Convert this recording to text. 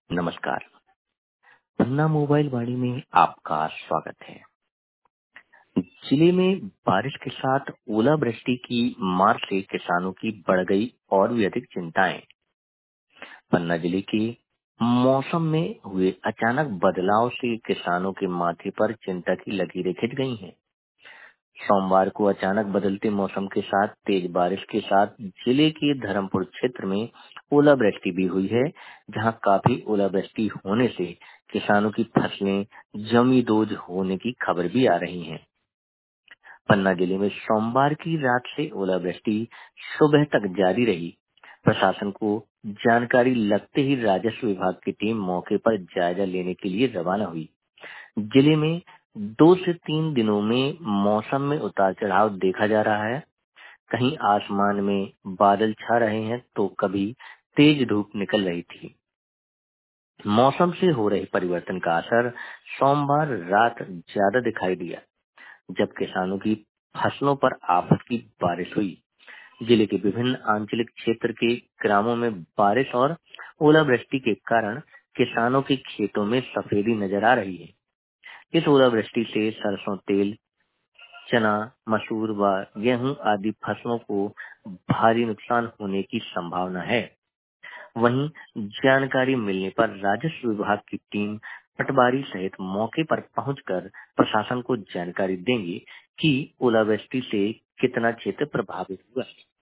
नमस्कार। पन्ना मोबाइल वाणी में आपका स्वागत है। जिले में बारिश के साथ ओलावृष्टि की मार से किसानों की बढ़ गई और भी अधिक चिंताएं। पन्ना जिले के मौसम में हुए अचानक बदलाव से किसानों के माथे पर चिंता की लकीरें खिंच गई हैं। सोमवार को अचानक बदलते मौसम के साथ तेज बारिश के साथ जिले के धर्मपुर क्षेत्र में ओलावृष्टि भी हुई है, जहां काफी ओलावृष्टि होने से किसानों की फसलें जमींदोज होने की खबर भी आ रही है। पन्ना जिले में सोमवार की रात से ओलावृष्टि सुबह तक जारी रही। प्रशासन को जानकारी लगते ही राजस्व विभाग की टीम मौके पर जायजा लेने के लिए रवाना हुई। जिले में 2 से 3 दिनों में मौसम में उतार चढ़ाव देखा जा रहा है। कहीं आसमान में बादल छा रहे हैं तो कभी तेज धूप निकल रही थी। मौसम से हो रहे परिवर्तन का असर सोमवार रात ज्यादा दिखाई दिया, जब किसानों की फसलों पर आफत की बारिश हुई। जिले के विभिन्न आंचलिक क्षेत्र के ग्रामों में बारिश और ओलावृष्टि के कारण किसानों के खेतों में सफेदी नजर आ रही है। इस ओलावृष्टि से सरसों तेल, चना, मसूर व गेहूं आदि फसलों को भारी नुकसान होने की संभावना है। वहीं जानकारी मिलने पर राजस्व विभाग की टीम पटवारी सहित मौके पर पहुंचकर प्रशासन को जानकारी देंगे कि ओलावृष्टि से कितना क्षेत्र प्रभावित हुआ।